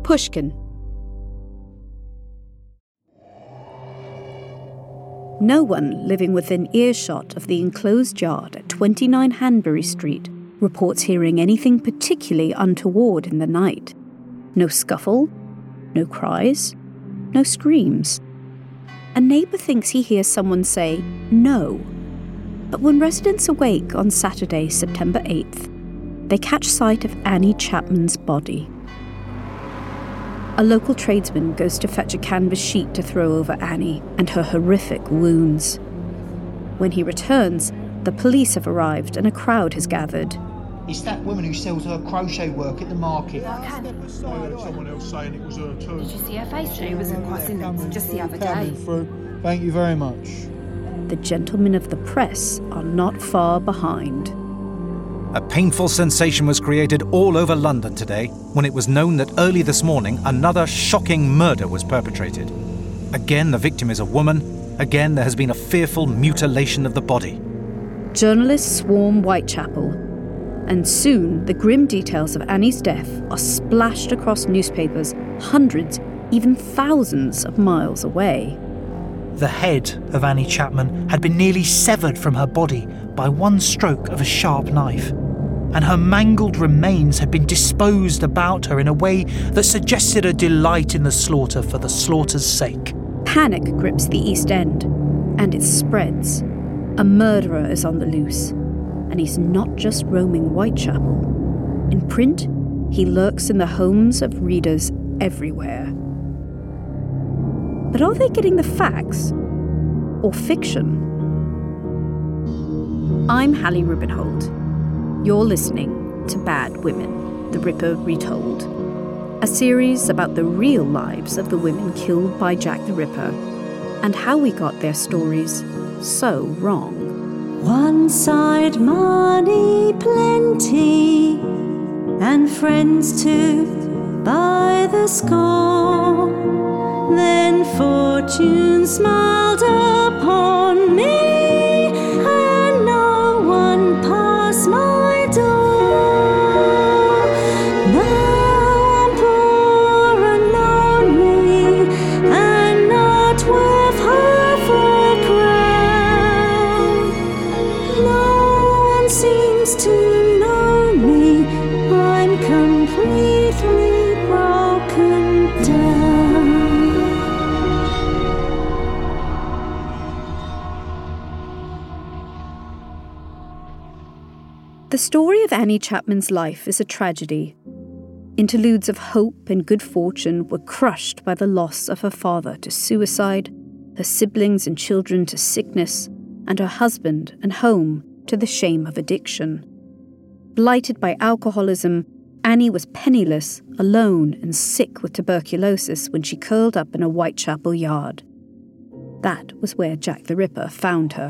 Pushkin. No one living within earshot of the enclosed yard at 29 Hanbury Street reports hearing anything particularly untoward in the night. No scuffle, no cries, no screams. A neighbour thinks he hears someone say, "No." But when residents awake on Saturday, September 8th, they catch sight of Annie Chapman's body. A local tradesman goes to fetch a canvas sheet to throw over Annie and her horrific wounds. When he returns, the police have arrived and a crowd has gathered. It's that woman who sells her crochet work at the market. Someone else saying it was her too. Did you see her face? She was in Quasinance just the other day. Thank you very much. The gentlemen of the press are not far behind. A painful sensation was created all over London today when it was known that early this morning another shocking murder was perpetrated. Again, the victim is a woman. Again, there has been a fearful mutilation of the body. Journalists swarm Whitechapel, and soon the grim details of Annie's death are splashed across newspapers hundreds, even thousands of miles away. The head of Annie Chapman had been nearly severed from her body by one stroke of a sharp knife, and her mangled remains had been disposed about her in a way that suggested a delight in the slaughter for the slaughter's sake. Panic grips the East End, and it spreads. A murderer is on the loose, and he's not just roaming Whitechapel. In print, he lurks in the homes of readers everywhere. But are they getting the facts or fiction? I'm Hallie Rubenhold. You're listening to Bad Women, The Ripper Retold, a series about the real lives of the women killed by Jack the Ripper and how we got their stories so wrong. One side money plenty and friends too by the score. Then fortune smiled upon me, and no one passed my door. Now I'm poor and lonely, and not worth half a crown. No one seems to know me, I'm completely broken down. The story of Annie Chapman's life is a tragedy. Interludes of hope and good fortune were crushed by the loss of her father to suicide, her siblings and children to sickness, and her husband and home to the shame of addiction. Blighted by alcoholism, Annie was penniless, alone, and sick with tuberculosis when she curled up in a Whitechapel yard. That was where Jack the Ripper found her.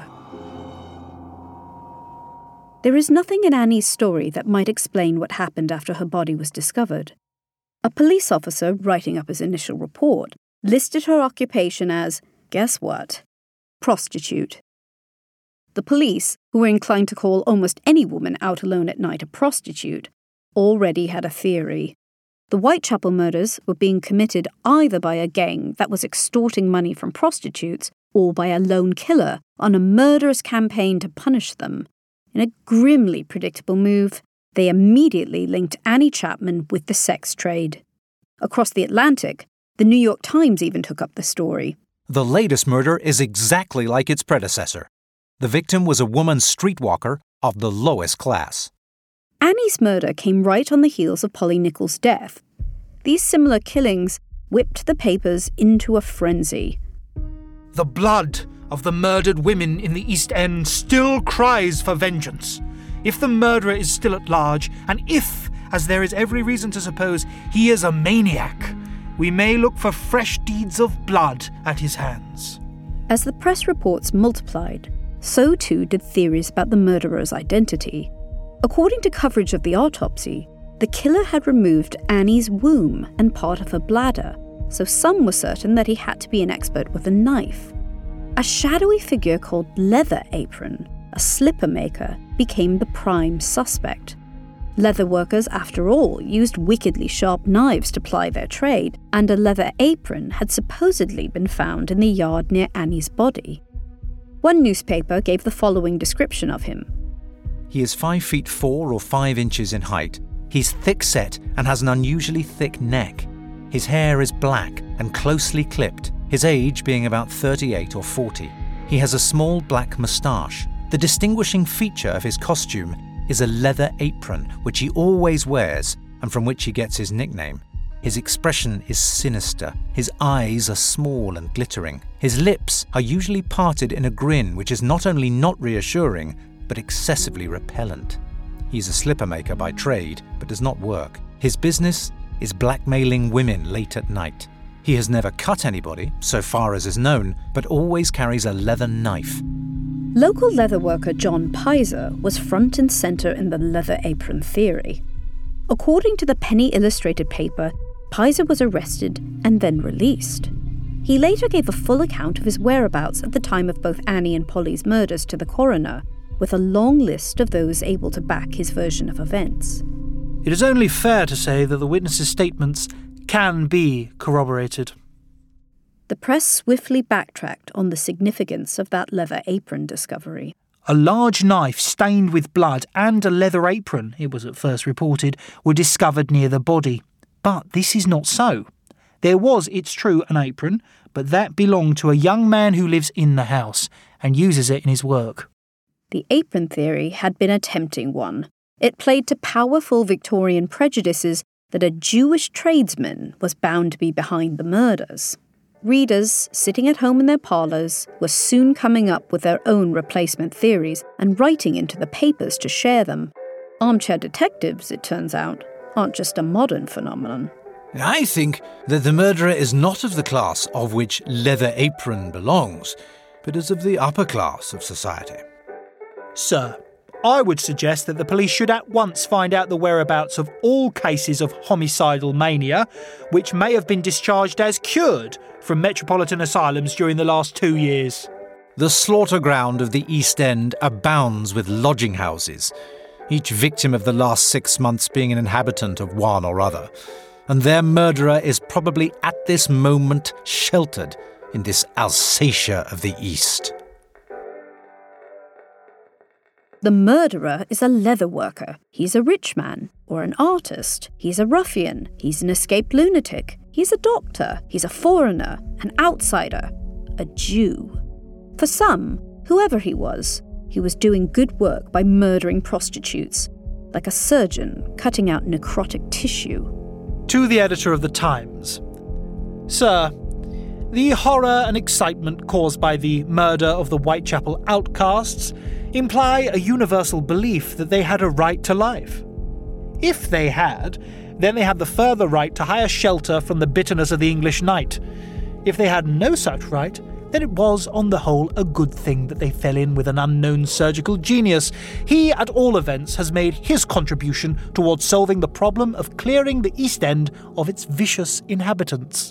There is nothing in Annie's story that might explain what happened after her body was discovered. A police officer, writing up his initial report, listed her occupation as, guess what? Prostitute. The police, who were inclined to call almost any woman out alone at night a prostitute, already had a theory. The Whitechapel murders were being committed either by a gang that was extorting money from prostitutes or by a lone killer on a murderous campaign to punish them. In a grimly predictable move, they immediately linked Annie Chapman with the sex trade. Across the Atlantic, the New York Times even took up the story. The latest murder is exactly like its predecessor. The victim was a woman streetwalker of the lowest class. Annie's murder came right on the heels of Polly Nichols' death. These similar killings whipped the papers into a frenzy. The blood of the murdered women in the East End still cries for vengeance. If the murderer is still at large, and if, as there is every reason to suppose, he is a maniac, we may look for fresh deeds of blood at his hands. As the press reports multiplied, so too did theories about the murderer's identity. According to coverage of the autopsy, the killer had removed Annie's womb and part of her bladder, so some were certain that he had to be an expert with a knife. A shadowy figure called Leather Apron, a slipper maker, became the prime suspect. Leather workers, after all, used wickedly sharp knives to ply their trade, and a leather apron had supposedly been found in the yard near Annie's body. One newspaper gave the following description of him. He is 5 feet 4 or 5 inches in height. He's thick-set and has an unusually thick neck. His hair is black and closely clipped, his age being about 38 or 40. He has a small black moustache. The distinguishing feature of his costume is a leather apron, which he always wears and from which he gets his nickname. His expression is sinister. His eyes are small and glittering. His lips are usually parted in a grin which is not only not reassuring, but excessively repellent. He's a slipper maker by trade, but does not work. His business is blackmailing women late at night. He has never cut anybody, so far as is known, but always carries a leather knife. Local leather worker John Pizer was front and centre in the leather apron theory. According to the Penny Illustrated paper, Pizer was arrested and then released. He later gave a full account of his whereabouts at the time of both Annie and Polly's murders to the coroner, with a long list of those able to back his version of events. It is only fair to say that the witnesses' statements can be corroborated. The press swiftly backtracked on the significance of that leather apron discovery. A large knife stained with blood and a leather apron, it was at first reported, were discovered near the body. But this is not so. There was, it's true, an apron, but that belonged to a young man who lives in the house and uses it in his work. The apron theory had been a tempting one. It played to powerful Victorian prejudices that a Jewish tradesman was bound to be behind the murders. Readers, sitting at home in their parlours, were soon coming up with their own replacement theories and writing into the papers to share them. Armchair detectives, it turns out, aren't just a modern phenomenon. I think that the murderer is not of the class of which leather apron belongs, but is of the upper class of society. Sir, I would suggest that the police should at once find out the whereabouts of all cases of homicidal mania, which may have been discharged as cured from metropolitan asylums during the last 2 years. The slaughter ground of the East End abounds with lodging houses, each victim of the last 6 months being an inhabitant of one or other, and their murderer is probably at this moment sheltered in this Alsatia of the East. The murderer is a leather worker. He's a rich man, or an artist. He's a ruffian. He's an escaped lunatic. He's a doctor. He's a foreigner, an outsider, a Jew. For some, whoever he was doing good work by murdering prostitutes, like a surgeon cutting out necrotic tissue. To the editor of The Times. Sir, the horror and excitement caused by the murder of the Whitechapel outcasts imply a universal belief that they had a right to life. If they had, then they had the further right to hire shelter from the bitterness of the English night. If they had no such right, then it was, on the whole, a good thing that they fell in with an unknown surgical genius. He, at all events, has made his contribution towards solving the problem of clearing the East End of its vicious inhabitants.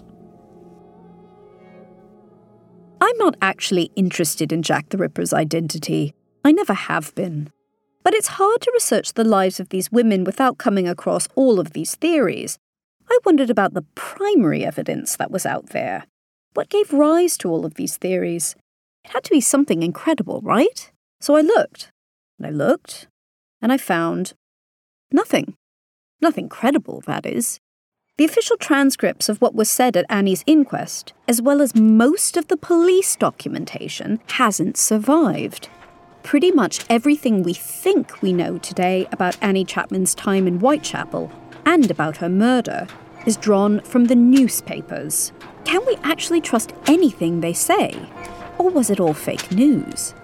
I'm not actually interested in Jack the Ripper's identity. I never have been. But it's hard to research the lives of these women without coming across all of these theories. I wondered about the primary evidence that was out there. What gave rise to all of these theories? It had to be something incredible, right? So I looked, and I found nothing. Nothing credible, that is. The official transcripts of what was said at Annie's inquest, as well as most of the police documentation, hasn't survived. Pretty much everything we think we know today about Annie Chapman's time in Whitechapel and about her murder is drawn from the newspapers. Can we actually trust anything they say? Or was it all fake news?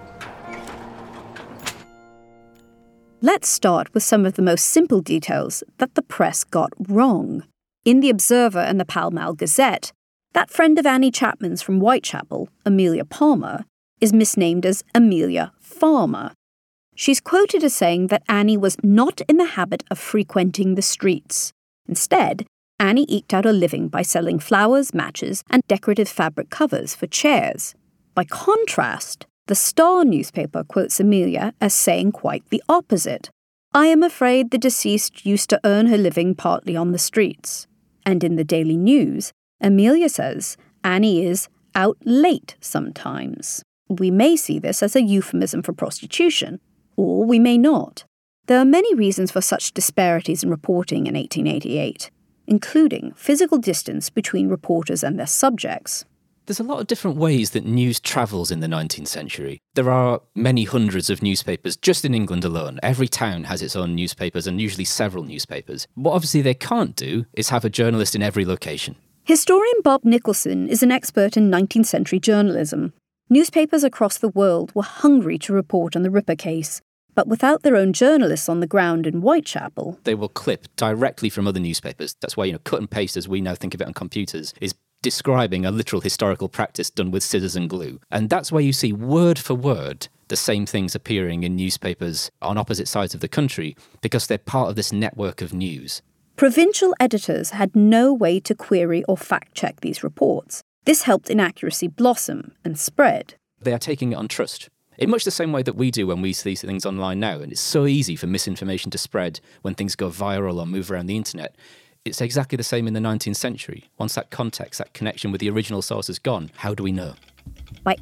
Let's start with some of the most simple details that the press got wrong. In the Observer and the Pall Mall Gazette, that friend of Annie Chapman's from Whitechapel, Amelia Palmer, is misnamed as Amelia Farmer. She's quoted as saying that Annie was not in the habit of frequenting the streets. Instead, Annie eked out a living by selling flowers, matches, and decorative fabric covers for chairs. By contrast, the Star newspaper quotes Amelia as saying quite the opposite. I am afraid the deceased used to earn her living partly on the streets. And in the Daily News, Amelia says Annie is out late sometimes. We may see this as a euphemism for prostitution, or we may not. There are many reasons for such disparities in reporting in 1888, including physical distance between reporters and their subjects. There's a lot of different ways that news travels in the 19th century. There are many hundreds of newspapers just in England alone. Every town has its own newspapers and usually several newspapers. What obviously they can't do is have a journalist in every location. Historian Bob Nicholson is an expert in 19th century journalism. Newspapers across the world were hungry to report on the Ripper case, but without their own journalists on the ground in Whitechapel, they will clip directly from other newspapers. That's why, cut and paste, as we now think of it on computers, is describing a literal historical practice done with scissors and glue. And that's where you see word for word the same things appearing in newspapers on opposite sides of the country, because they're part of this network of news. Provincial editors had no way to query or fact-check these reports. This helped inaccuracy blossom and spread. They are taking it on trust, in much the same way that we do when we see things online now. And it's so easy for misinformation to spread when things go viral or move around the internet. It's exactly the same in the 19th century. Once that context, that connection with the original source is gone, how do we know? By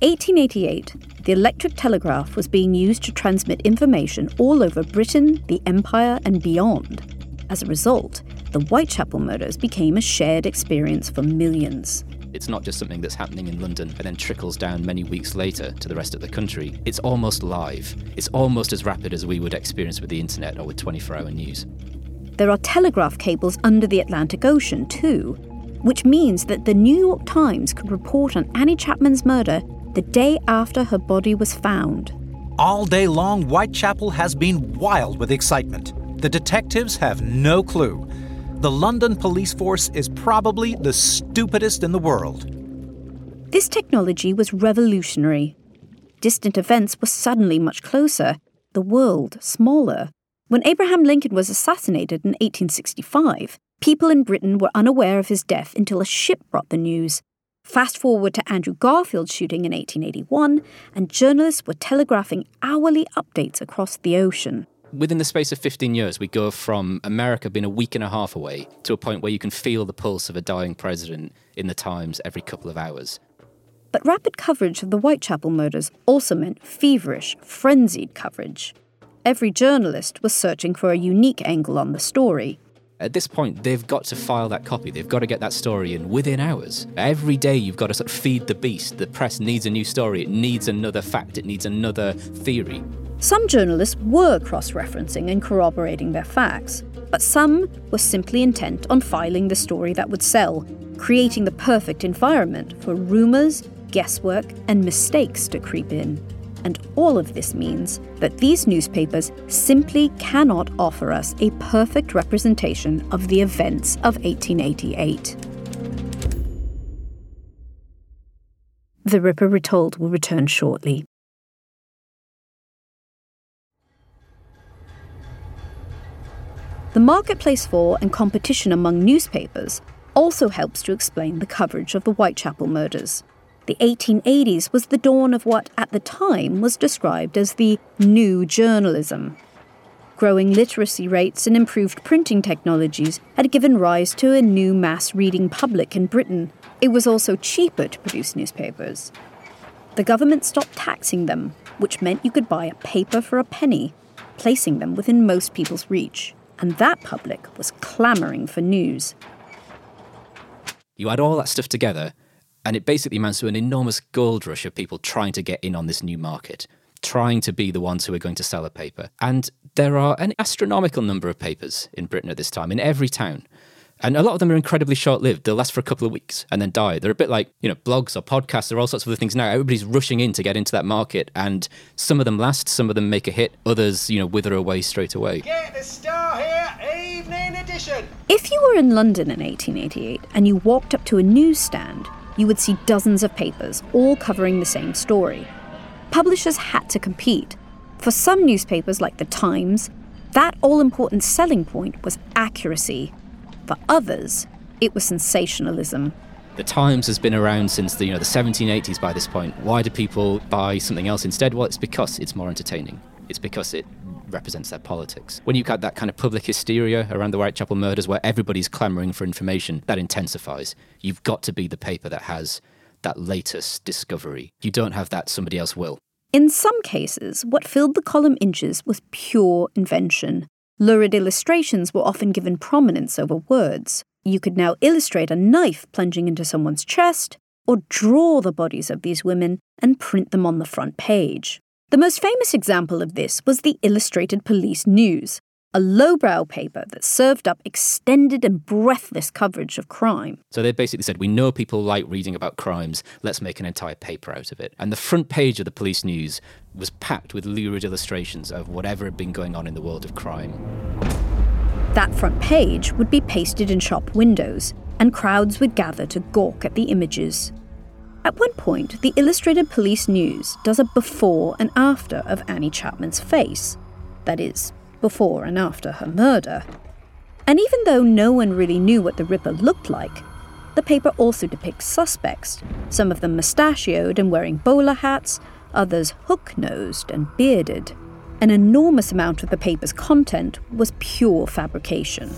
1888, the electric telegraph was being used to transmit information all over Britain, the Empire, and beyond. As a result, the Whitechapel murders became a shared experience for millions. It's not just something that's happening in London and then trickles down many weeks later to the rest of the country. It's almost live. It's almost as rapid as we would experience with the internet or with 24-hour news. There are telegraph cables under the Atlantic Ocean too, which means that the New York Times could report on Annie Chapman's murder the day after her body was found. All day long, Whitechapel has been wild with excitement. The detectives have no clue. The London police force is probably the stupidest in the world. This technology was revolutionary. Distant events were suddenly much closer, the world smaller. When Abraham Lincoln was assassinated in 1865, people in Britain were unaware of his death until a ship brought the news. Fast forward to Andrew Garfield's shooting in 1881, and journalists were telegraphing hourly updates across the ocean. Within the space of 15 years, we go from America being a week and a half away to a point where you can feel the pulse of a dying president in the Times every couple of hours. But rapid coverage of the Whitechapel murders also meant feverish, frenzied coverage. Every journalist was searching for a unique angle on the story. At this point, they've got to file that copy. They've got to get that story in within hours. Every day, you've got to sort of feed the beast. The press needs a new story. It needs another fact. It needs another theory. Some journalists were cross-referencing and corroborating their facts, but some were simply intent on filing the story that would sell, creating the perfect environment for rumours, guesswork, and mistakes to creep in. And all of this means that these newspapers simply cannot offer us a perfect representation of the events of 1888. The Ripper Retold will return shortly. The marketplace for and competition among newspapers also helps to explain the coverage of the Whitechapel murders. The 1880s was the dawn of what, at the time, was described as the new journalism. Growing literacy rates and improved printing technologies had given rise to a new mass reading public in Britain. It was also cheaper to produce newspapers. The government stopped taxing them, which meant you could buy a paper for a penny, placing them within most people's reach. And that public was clamouring for news. You add all that stuff together, and it basically amounts to an enormous gold rush of people trying to get in on this new market, trying to be the ones who are going to sell a paper. And there are an astronomical number of papers in Britain at this time, in every town. And a lot of them are incredibly short-lived. They'll last for a couple of weeks and then die. They're a bit like, blogs or podcasts or all sorts of other things now. Everybody's rushing in to get into that market, and some of them last, some of them make a hit, others, wither away straight away. Get the Star here, evening edition! If you were in London in 1888 and you walked up to a newsstand, you would see dozens of papers, all covering the same story. Publishers had to compete. For some newspapers, like the Times, that all-important selling point was accuracy. For others, it was sensationalism. The Times has been around since the 1780s by this point. Why do people buy something else instead? Well, it's because it's more entertaining. It's because it represents their politics. When you've got that kind of public hysteria around the Whitechapel murders where everybody's clamouring for information, that intensifies. You've got to be the paper that has that latest discovery. You don't have that, somebody else will. In some cases, what filled the column inches was pure invention. Lurid illustrations were often given prominence over words. You could now illustrate a knife plunging into someone's chest, or draw the bodies of these women and print them on the front page. The most famous example of this was the Illustrated Police News, a lowbrow paper that served up extended and breathless coverage of crime. So they basically said, we know people like reading about crimes, let's make an entire paper out of it. And the front page of the Police News was packed with lurid illustrations of whatever had been going on in the world of crime. That front page would be pasted in shop windows, and crowds would gather to gawk at the images. At one point, the Illustrated Police News does a before and after of Annie Chapman's face. That is, before and after her murder. And even though no one really knew what the Ripper looked like, the paper also depicts suspects, some of them mustachioed and wearing bowler hats, others hook-nosed and bearded. An enormous amount of the paper's content was pure fabrication.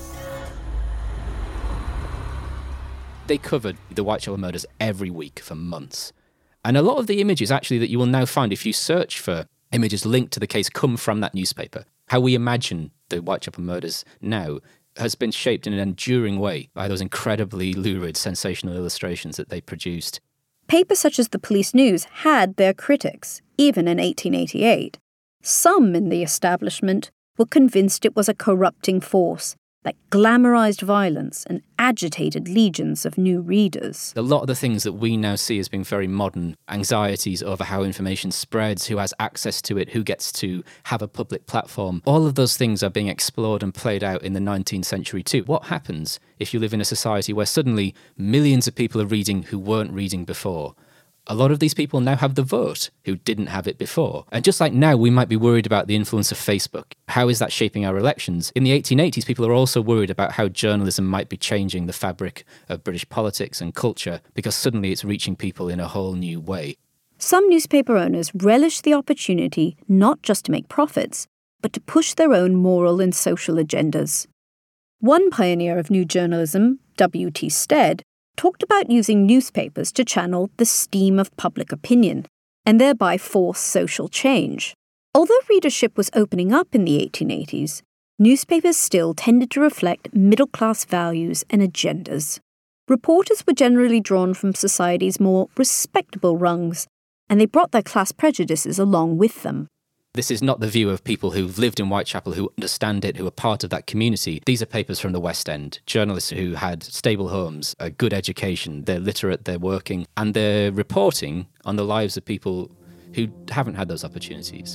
They covered the Whitechapel murders every week for months. And a lot of the images actually that you will now find if you search for images linked to the case come from that newspaper. How we imagine the Whitechapel murders now has been shaped in an enduring way by those incredibly lurid, sensational illustrations that they produced. Papers such as the Police News had their critics, even in 1888. Some in the establishment were convinced it was a corrupting force that glamorized violence and agitated legions of new readers. A lot of the things that we now see as being very modern, anxieties over how information spreads, who has access to it, who gets to have a public platform, all of those things are being explored and played out in the 19th century too. What happens if you live in a society where suddenly millions of people are reading who weren't reading before? A lot of these people now have the vote who didn't have it before. And just like now, we might be worried about the influence of Facebook. How is that shaping our elections? In the 1880s, people are also worried about how journalism might be changing the fabric of British politics and culture because suddenly it's reaching people in a whole new way. Some newspaper owners relished the opportunity not just to make profits, but to push their own moral and social agendas. One pioneer of new journalism, W.T. Stead, talked about using newspapers to channel the steam of public opinion and thereby force social change. Although readership was opening up in the 1880s, newspapers still tended to reflect middle-class values and agendas. Reporters were generally drawn from society's more respectable rungs, and they brought their class prejudices along with them. This is not the view of people who've lived in Whitechapel, who understand it, who are part of that community. These are papers from the West End, journalists who had stable homes, a good education, they're literate, they're working, and they're reporting on the lives of people who haven't had those opportunities.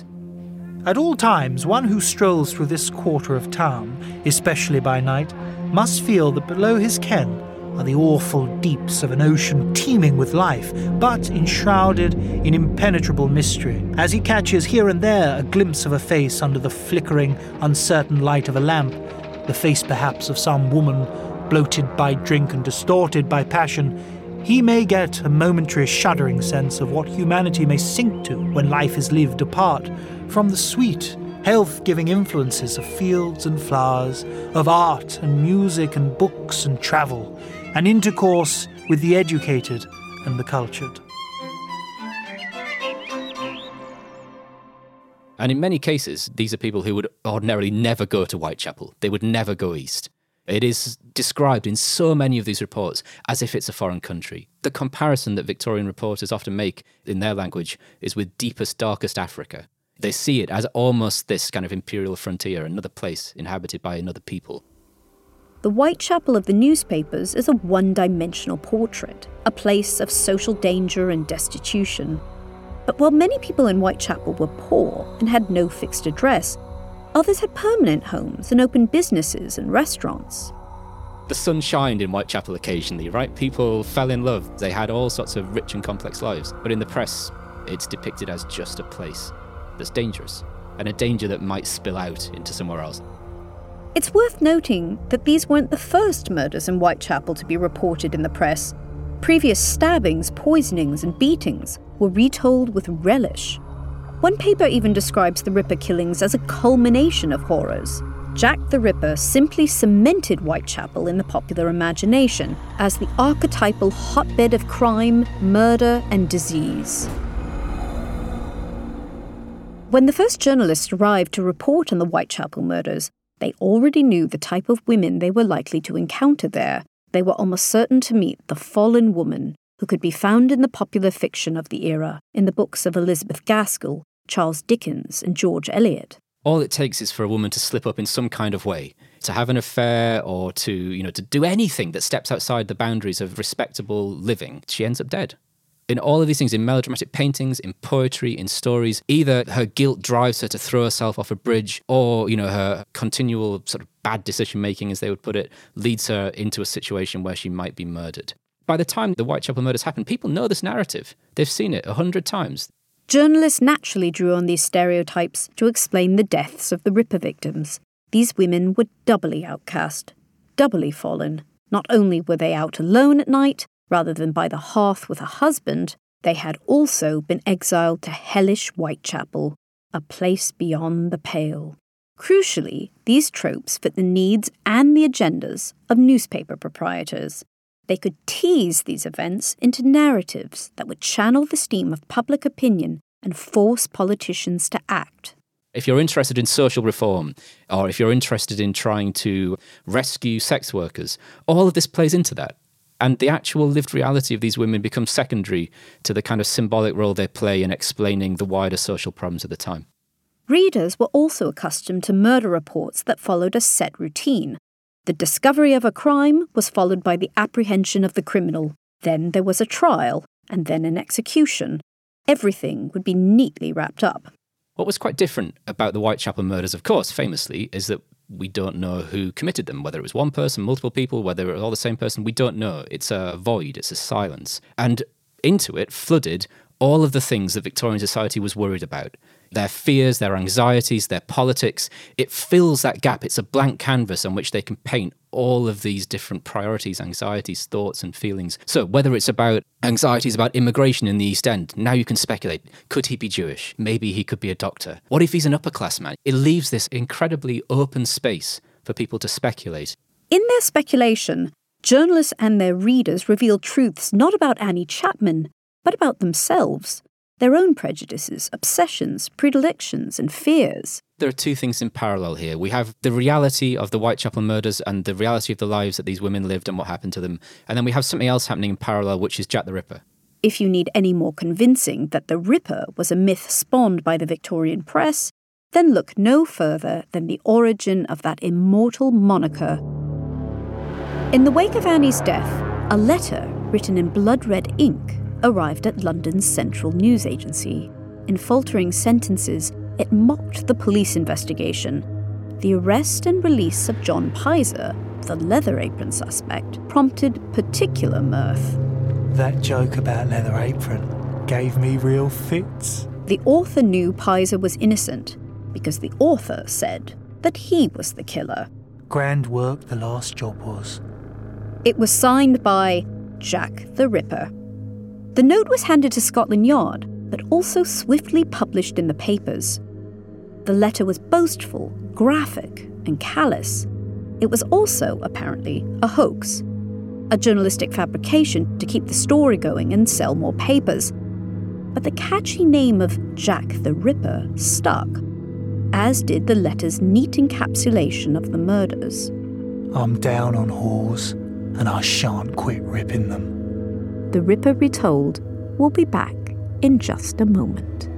At all times, one who strolls through this quarter of town, especially by night, must feel that below his ken are the awful deeps of an ocean teeming with life, but enshrouded in impenetrable mystery. As he catches here and there a glimpse of a face under the flickering, uncertain light of a lamp, the face perhaps of some woman bloated by drink and distorted by passion, he may get a momentary shuddering sense of what humanity may sink to when life is lived apart from the sweet, health-giving influences of fields and flowers, of art and music and books and travel, and intercourse with the educated and the cultured. And in many cases, these are people who would ordinarily never go to Whitechapel. They would never go east. It is described in so many of these reports as if it's a foreign country. The comparison that Victorian reporters often make in their language is with deepest, darkest Africa. They see it as almost this kind of imperial frontier, another place inhabited by another people. The Whitechapel of the newspapers is a one-dimensional portrait, a place of social danger and destitution. But while many people in Whitechapel were poor and had no fixed address, others had permanent homes and opened businesses and restaurants. The sun shined in Whitechapel occasionally, right? People fell in love. They had all sorts of rich and complex lives. But in the press, it's depicted as just a place that's dangerous, and a danger that might spill out into somewhere else. It's worth noting that these weren't the first murders in Whitechapel to be reported in the press. Previous stabbings, poisonings, and beatings were retold with relish. One paper even describes the Ripper killings as a culmination of horrors. Jack the Ripper simply cemented Whitechapel in the popular imagination as the archetypal hotbed of crime, murder, and disease. When the first journalists arrived to report on the Whitechapel murders, they already knew the type of women they were likely to encounter there. They were almost certain to meet the fallen woman who could be found in the popular fiction of the era, in the books of Elizabeth Gaskell, Charles Dickens, and George Eliot. All it takes is for a woman to slip up in some kind of way, to have an affair or to do anything that steps outside the boundaries of respectable living. She ends up dead. In all of these things, in melodramatic paintings, in poetry, in stories, either her guilt drives her to throw herself off a bridge or, her continual sort of bad decision-making, as they would put it, leads her into a situation where she might be murdered. By the time the Whitechapel murders happen, people know this narrative. They've seen it 100 times. Journalists naturally drew on these stereotypes to explain the deaths of the Ripper victims. These women were doubly outcast, doubly fallen. Not only were they out alone at night, rather than by the hearth with a husband, they had also been exiled to hellish Whitechapel, a place beyond the pale. Crucially, these tropes fit the needs and the agendas of newspaper proprietors. They could tease these events into narratives that would channel the steam of public opinion and force politicians to act. If you're interested in social reform, or if you're interested in trying to rescue sex workers, all of this plays into that. And the actual lived reality of these women becomes secondary to the kind of symbolic role they play in explaining the wider social problems of the time. Readers were also accustomed to murder reports that followed a set routine. The discovery of a crime was followed by the apprehension of the criminal. Then there was a trial, and then an execution. Everything would be neatly wrapped up. What was quite different about the Whitechapel murders, of course, famously, is that we don't know who committed them, whether it was one person, multiple people, whether it was all the same person. We don't know. It's a void. It's a silence. And into it flooded all of the things that Victorian society was worried about. Their fears, their anxieties, their politics. It fills that gap. It's a blank canvas on which they can paint all of these different priorities, anxieties, thoughts and feelings. So whether it's about anxieties about immigration in the East End, now you can speculate. Could he be Jewish? Maybe he could be a doctor. What if he's an upper class man? It leaves this incredibly open space for people to speculate. In their speculation, journalists and their readers reveal truths not about Annie Chapman, but about themselves, their own prejudices, obsessions, predilections, and fears. There are two things in parallel here. We have the reality of the Whitechapel murders and the reality of the lives that these women lived and what happened to them. And then we have something else happening in parallel, which is Jack the Ripper. If you need any more convincing that the Ripper was a myth spawned by the Victorian press, then look no further than the origin of that immortal moniker. In the wake of Annie's death, a letter written in blood-red ink arrived at London's Central News Agency. In faltering sentences, it mocked the police investigation. The arrest and release of John Pizer, the leather apron suspect, prompted particular mirth. That joke about leather apron gave me real fits. The author knew Pizer was innocent because the author said that he was the killer. Grand work the last job was. It was signed by Jack the Ripper. The note was handed to Scotland Yard, but also swiftly published in the papers. The letter was boastful, graphic, and callous. It was also, apparently, a hoax, a journalistic fabrication to keep the story going and sell more papers. But the catchy name of Jack the Ripper stuck, as did the letter's neat encapsulation of the murders. I'm down on whores, and I shan't quit ripping them. The Ripper Retold will be back in just a moment.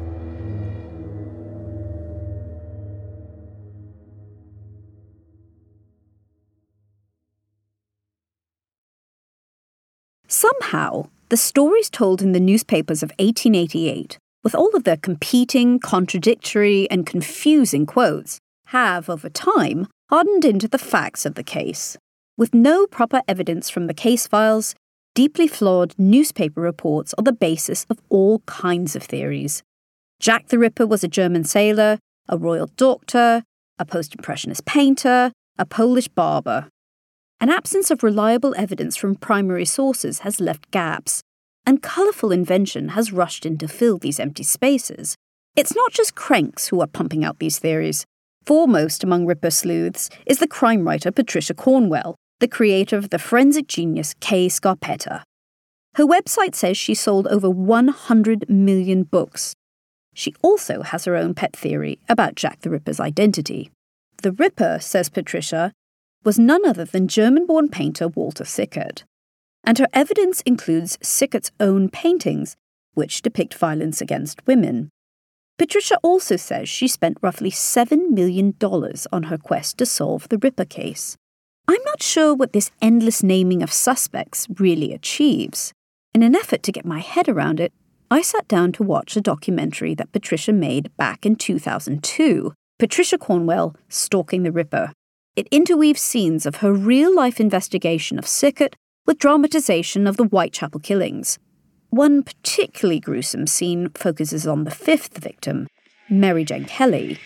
Somehow, the stories told in the newspapers of 1888, with all of their competing, contradictory, and confusing quotes, have, over time, hardened into the facts of the case. With no proper evidence from the case files, deeply flawed newspaper reports are the basis of all kinds of theories. Jack the Ripper was a German sailor, a royal doctor, a post-impressionist painter, a Polish barber. An absence of reliable evidence from primary sources has left gaps, and colourful invention has rushed in to fill these empty spaces. It's not just cranks who are pumping out these theories. Foremost among Ripper sleuths is the crime writer Patricia Cornwell, the creator of the forensic genius Kay Scarpetta. Her website says she sold over 100 million books. She also has her own pet theory about Jack the Ripper's identity. The Ripper, says Patricia, was none other than German-born painter Walter Sickert. And her evidence includes Sickert's own paintings, which depict violence against women. Patricia also says she spent roughly $7 million on her quest to solve the Ripper case. I'm not sure what this endless naming of suspects really achieves. In an effort to get my head around it, I sat down to watch a documentary that Patricia made back in 2002, Patricia Cornwell, Stalking the Ripper. It interweaves scenes of her real-life investigation of Sickert with dramatization of the Whitechapel killings. One particularly gruesome scene focuses on the fifth victim, Mary Jane Kelly.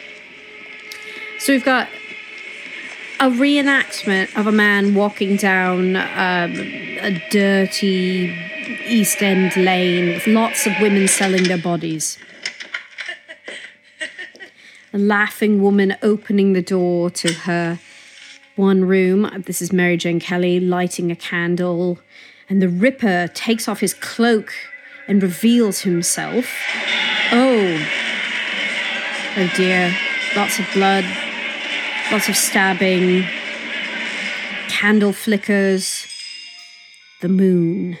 So we've got a reenactment of a man walking down a dirty East End lane with lots of women selling their bodies. A laughing woman opening the door to her one room. This is Mary Jane Kelly lighting a candle. And the Ripper takes off his cloak and reveals himself. Oh dear. Lots of blood. Lots of stabbing. Candle flickers. The moon.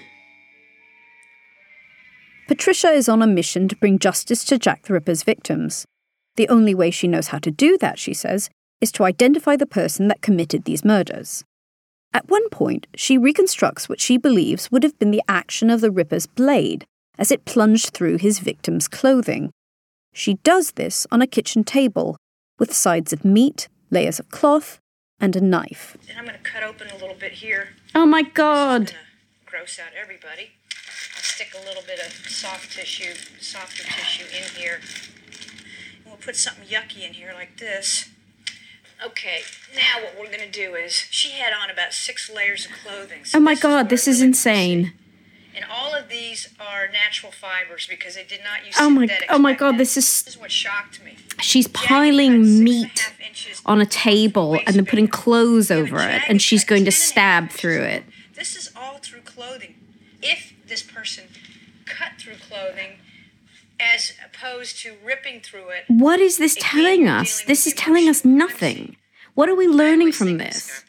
Patricia is on a mission to bring justice to Jack the Ripper's victims. The only way she knows how to do that, she says, is to identify the person that committed these murders. At one point, she reconstructs what she believes would have been the action of the Ripper's blade as it plunged through his victim's clothing. She does this on a kitchen table with sides of meat, layers of cloth, and a knife. And I'm going to cut open a little bit here. Oh my God! Gross out everybody. I'll stick a little bit of softer tissue in here. And we'll put something yucky in here like this. Okay, now what we're going to do is, she had on about 6 layers of clothing. So oh my God, this is insane. And all of these are natural fibers because they did not use synthetics. Oh my God, this is what shocked me. She's piling meat on a table and then putting clothes over it, and she's going to stab through it. This is all through clothing. If this person cut through clothing, as opposed to ripping through it. What is this telling us? This is telling us nothing. What are we learning from this?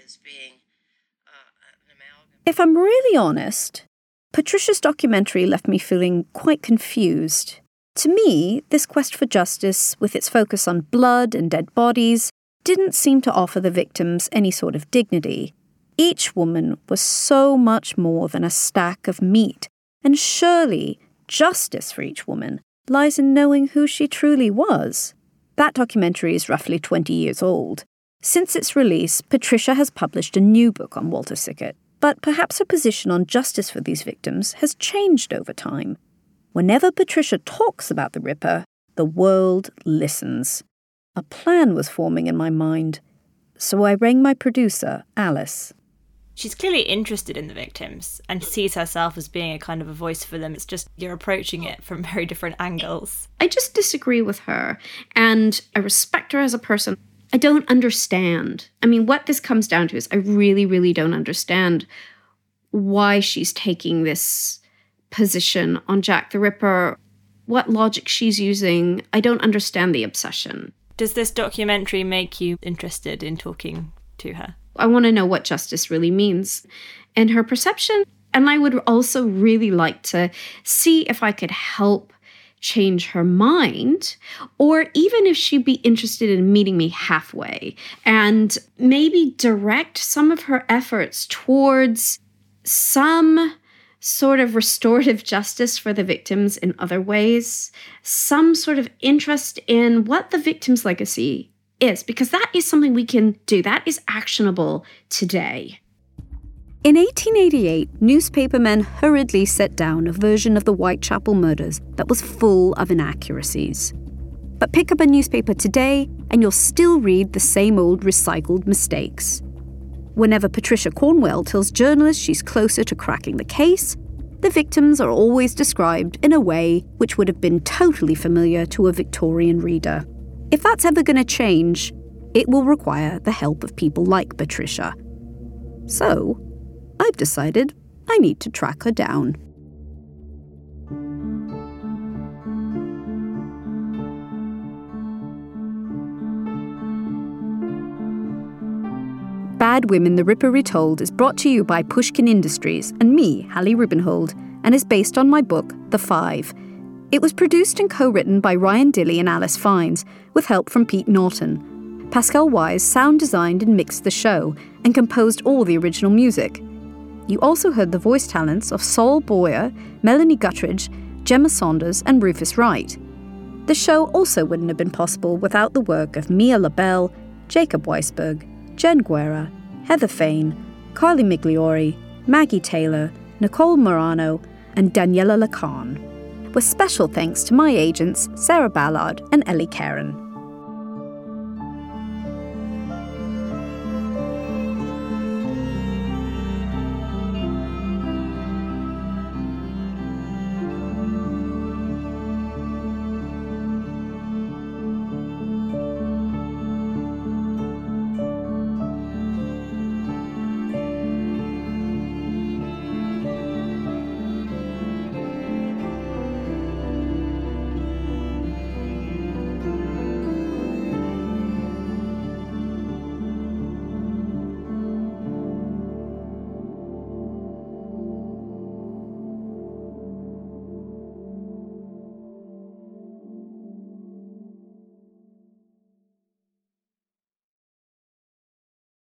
If I'm really honest, Patricia's documentary left me feeling quite confused. To me, this quest for justice, with its focus on blood and dead bodies, didn't seem to offer the victims any sort of dignity. Each woman was so much more than a stack of meat, and surely justice for each woman lies in knowing who she truly was. That documentary is roughly 20 years old. Since its release, Patricia has published a new book on Walter Sickert, but perhaps her position on justice for these victims has changed over time. Whenever Patricia talks about the Ripper, the world listens. A plan was forming in my mind, so I rang my producer, Alice. She's clearly interested in the victims and sees herself as being a kind of a voice for them. It's just you're approaching it from very different angles. I just disagree with her, and I respect her as a person. I don't understand. I mean, what this comes down to is I really, really don't understand why she's taking this position on Jack the Ripper, what logic she's using. I don't understand the obsession. Does this documentary make you interested in talking to her? I want to know what justice really means and her perception. And I would also really like to see if I could help change her mind, or even if she'd be interested in meeting me halfway and maybe direct some of her efforts towards some sort of restorative justice for the victims in other ways, some sort of interest in what the victim's legacy is, because that is something we can do. That is actionable today. In 1888, newspapermen hurriedly set down a version of the Whitechapel murders that was full of inaccuracies. But pick up a newspaper today and you'll still read the same old recycled mistakes. Whenever Patricia Cornwell tells journalists she's closer to cracking the case, the victims are always described in a way which would have been totally familiar to a Victorian reader. If that's ever going to change, it will require the help of people like Patricia. So, I've decided I need to track her down. Bad Women the Ripper Retold is brought to you by Pushkin Industries and me, Hallie Rubenhold, and is based on my book, The Five. It was produced and co-written by Ryan Dilley and Alice Fiennes, with help from Pete Norton. Pascal Wise sound designed and mixed the show, and composed all the original music. You also heard the voice talents of Saul Boyer, Melanie Guttridge, Gemma Saunders, and Rufus Wright. The show also wouldn't have been possible without the work of Mia LaBelle, Jacob Weisberg, Jen Guerra, Heather Fain, Carly Migliori, Maggie Taylor, Nicole Morano, and Daniela Lacan, with special thanks to my agents Sarah Ballard and Ellie Caron.